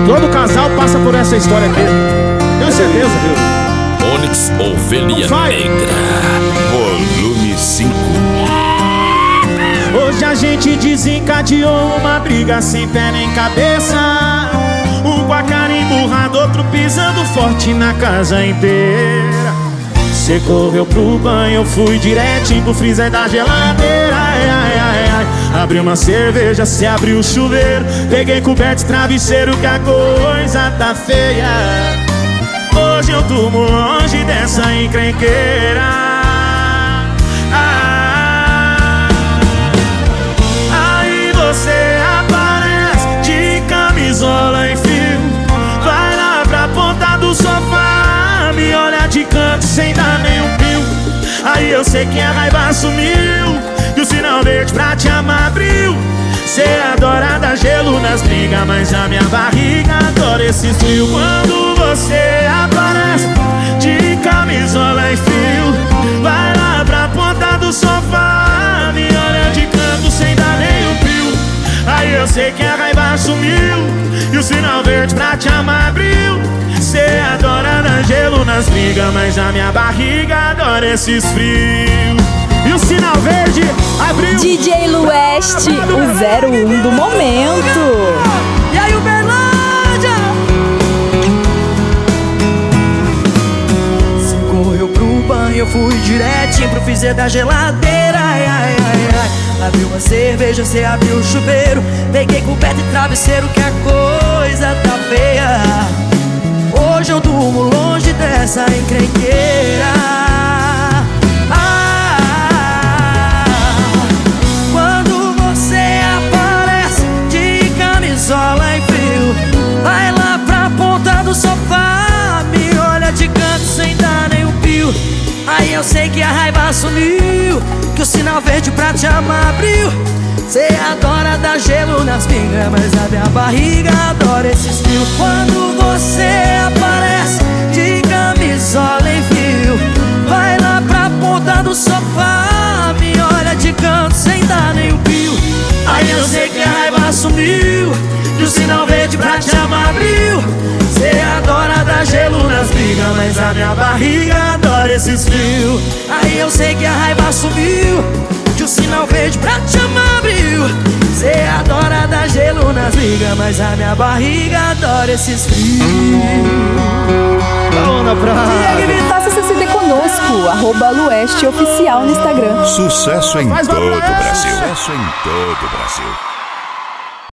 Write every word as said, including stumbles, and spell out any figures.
Todo casal passa por essa história aqui. Tenho certeza, viu? Onyx Ovelha Vai. Negra, volume cinco. Hoje a gente desencadeou uma briga sem pé nem cabeça. Um com a cara emburrada, outro pisando forte na casa inteira. Cê correu pro banho, eu fui direitinho pro freezer da geladeira. Ai, ai, ai, ai. Abri uma cerveja, cê abriu o chuveiro. Peguei coberto e travesseiro que a coisa tá feia. Hoje eu durmo longe dessa encrenqueira. Ah, aí você aparece de camisola e fio. Vai lá pra ponta do sofá, me olha de canto sem dar nenhum pio. Aí eu sei que a raiva sumiu e o sinal verde pra te amar abriu. Cê adora dar gelo nas brigas, mas a minha barriga adora esse frio. Quando você aparece de camisola e fio, vai lá pra ponta do sofá, me olha de canto sem dar nenhum pio. Aí eu sei que a raiva sumiu e o sinal verde pra te amar abriu. Cê adora dar gelo nas brigas, mas a minha barriga adora esses frios. E o sinal verde abriu. D J Lueste, o zero um do momento. E aí, Uberlândia? Você correu pro banho, eu fui direitinho pro freezer da geladeira. Ai, ai, ai, ai. Abriu uma cerveja, você abriu o chuveiro. Peguei coberto e travesseiro que a coisa tá feia. Hoje eu durmo longe dessa encrenqueira. Vai lá pra ponta do sofá, me olha de canto sem dar nenhum pio. Aí eu sei que a raiva sumiu, que o sinal verde pra te amar abriu. Cê adora dar gelo nas pingas, mas a minha barriga adora esses fios. Quando você aparece de camisola em fio, vai lá pra ponta do sofá, me olha de canto sem dar nenhum pio. Aí eu sei que a raiva sumiu e o sinal verde pra te amar abriu. Cê adora dar gelo nas brigas, mas a minha barriga adora esses frios. Aí eu sei que a raiva sumiu e o sinal verde pra te amar abriu. Cê adora dar gelo nas brigas, mas a minha barriga adora esses frios. Vamos na praia. Faça seu C D conosco, arroba Lueste Oficial no Instagram. Sucesso em Faz todo o barulho. Brasil. Sucesso em todo o Brasil.